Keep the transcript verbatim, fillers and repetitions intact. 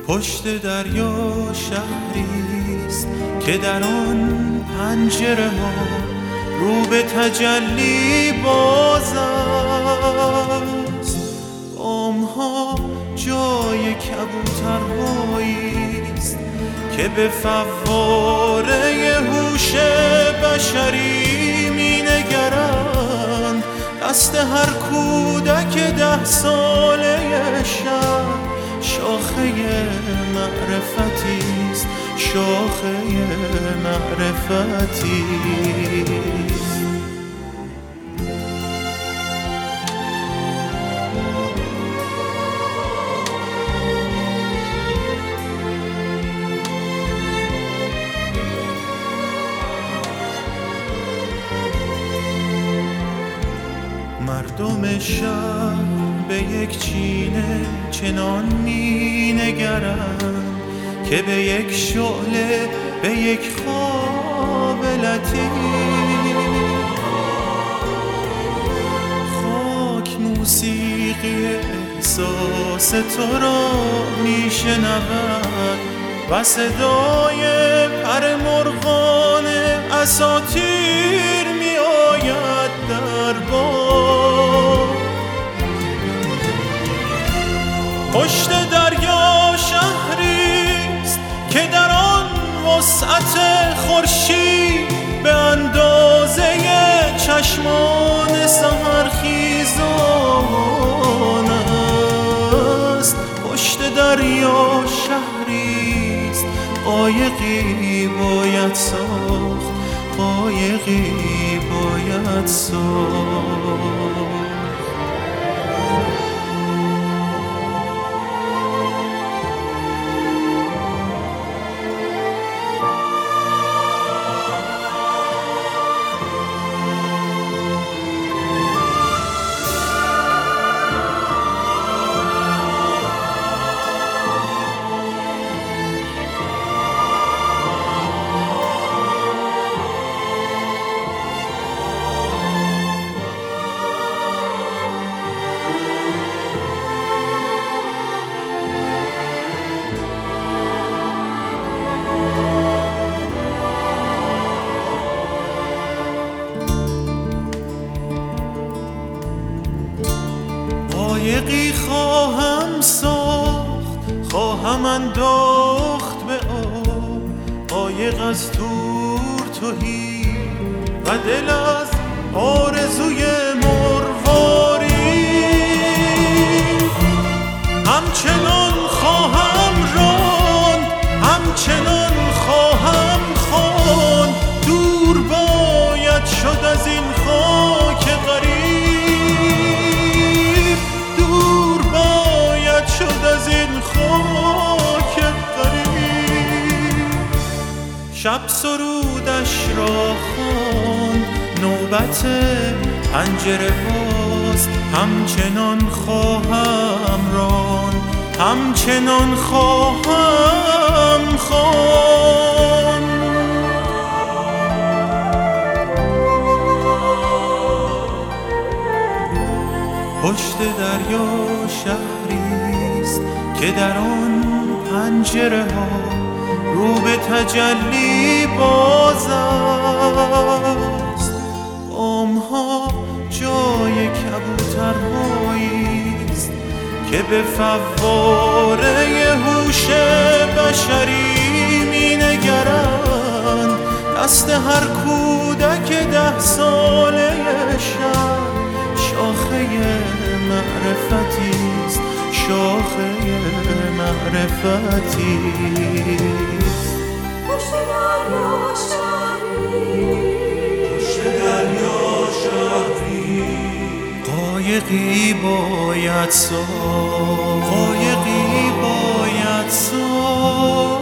پشت دریا شهریست که در آن پنجره ها رو به تجلی باز است. بام ها جای کبوترهاییست که به فواره هوش بشری می نگرند. دست هر کودک ده ساله شهر شاخه معرفتیست، شاخه معرفتیست. مردم شهر به یک چینه چنان می نگرند که به یک شعله، به یک خواب لطیف. خاک موسیقی احساس تو را می شنود و صدای پر مرغان اساطیر می آید در باد. پشت دریا شهریست که در آن وسعت خورشید به اندازه چشمان سحرخیزان است. پشت دریا شهریست قایقی باید ساخت، قایقی باید ساخت. قایقی خواهم ساخت، خواهم انداخت به آب، قایق از تور تهی و دل از آرزوی مرواری. همچنان خواهم راند، همچنان خواهم خواند، دور باید شد از این خاک غریب، شد از این خاک غریب. شب سرودش را خواند، نوبت پنجره باز. همچنان خواهم راند، همچنان خواهم خواند. پشت دریا شهریست که در آن پنجره ها رو به تجلی باز است. بام ها جای کبوترهاییست که به فواره هوش بشری می نگرند. دست هر کودک ده ساله شهر شاخه معرفتیست، شاخه معرفتیست. پشت دریا شهریست، پشت دریا شهریست قایقی باید ساخت، قایقی باید ساخت.